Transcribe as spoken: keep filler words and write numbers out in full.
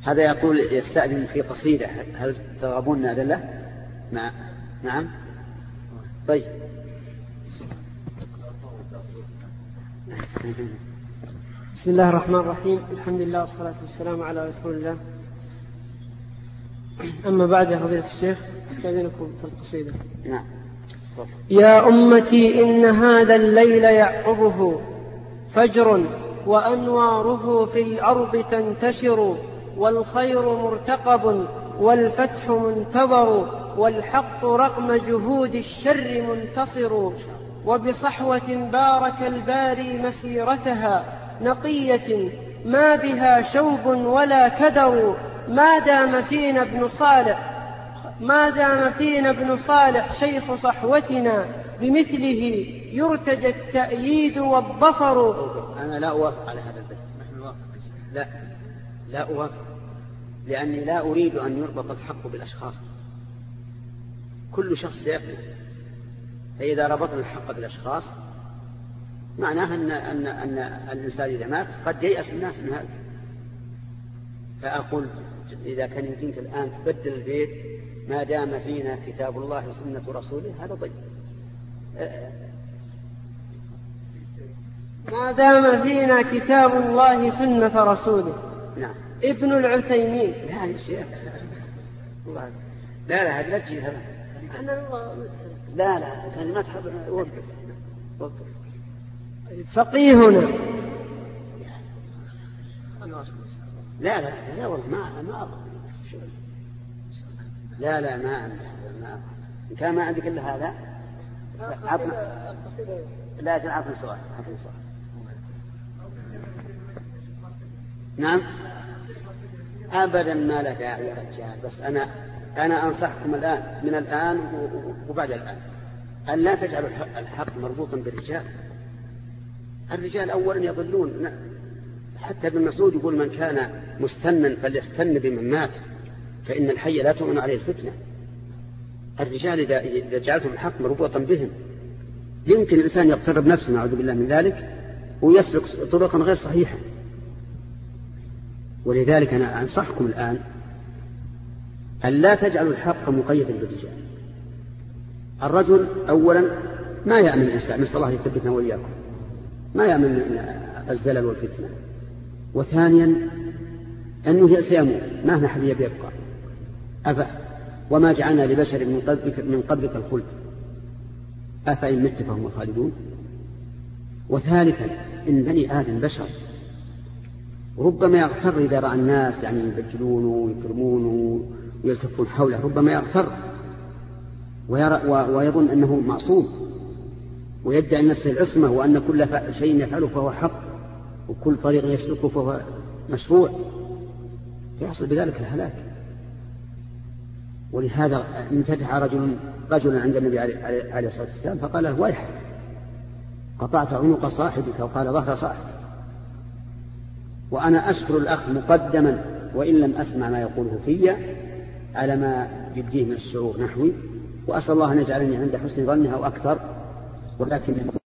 هذا يقول يستأذن في قصيدة، هل ترغبون نأذن له؟ نعم نعم طيب. بسم الله الرحمن الرحيم، الحمد لله والصلاة والسلام على رسول الله. أما بعد يا فضيلة الشيخ استأذنكم في القصيدة. نعم. يا أمتي إن هذا الليل يعقبه فجر وأنواره في الأرض تنتشر، والخير مرتقب والفتح منتظر، والحق رغم جهود الشر منتصر. وبصحوة بارك الباري مسيرتها نقية ما بها شوب ولا كدر، ما دام فينا ابن صالح ما دام فينا ابن صالح شيخ صحوتنا، بمثله يرتجى التأييد والظفر. أنا لا أوافق على هذا البث. لا لا أوافق، لأني لا أريد أن يربط الحق بالأشخاص. كل شخص يقف، فإذا ربطنا الحق بالأشخاص معناها أن, أن, أن الإنسان إذا مات قد ييأس الناس من هذا. فأقول إذا كان يمكنك الآن تبدل البيت ما دام فينا كتاب الله وسنة رسوله، هذا طيب. ما دام فينا كتاب الله سنة رسوله. نعم. ابن العثيمين. لا يا شيخ، لا لا هذا لا تجي هذا. لا لا كلمات وقف وقف. فقيهنا. لا لا لا والله ما ما لا لا ما ما إن كان ما عندك إلا هذا عطنا. لا عطنا سؤال عطنا سؤال. نعم أبدا ما له داعي يا رجال، بس أنا أنا أنصحكم الآن من الآن وبعد الآن أن لا تجعلوا الحق مربوطا بالرجال. الرجال أولا يضلون، حتى ابن مسعود يقول من كان مستنا فليستن بمن مات، فإن الحي لا تؤمن عليه الفتنة. الرجال إذا جعلتم الحق مربوطا بهم يمكن الإنسان يقترب نفسه نعوذ بالله من ذلك ويسلك طرقا غير صحيحة. ولذلك أنا أنصحكم الآن أن لا تجعلوا الحق مقيدا بالرجال. الرجل أولا ما يأمن الإنسان، نسأل الله يثبتنا وإياكم، ما يأمن الزلل والفتنة. وثانيا أنه سيموت ما هنا حبيب يبقى أفا وما جعلنا لبشر من قبلك, من قبلك الخلد أفإن مت فهم الخالدون. وثالثا إن بني آدم بشر، ربما يغتر إذا رأى الناس يعني يبجلونه ويكرمونه ويلتفون حوله، ربما يغتر ويرى ويظن أنه معصوم ويدعي نفسه العصمة وأن كل شيء يفعله فهو حق وكل طريق يسلكه فهو مشروع، يحصل بذلك الهلاك. ولهذا امتدح رجل رجلا عند النبي عليه الصلاة والسلام فقال له ويحك قطعت عنق صاحبك، وقال ظهر صاحبك. وأنا أشكر الأخ مقدما وإن لم أسمع ما يقوله في على ما يبديه من الشعور نحوي، وأسأل الله أن يجعلني عند حسن ظنها وأكثر، ولكن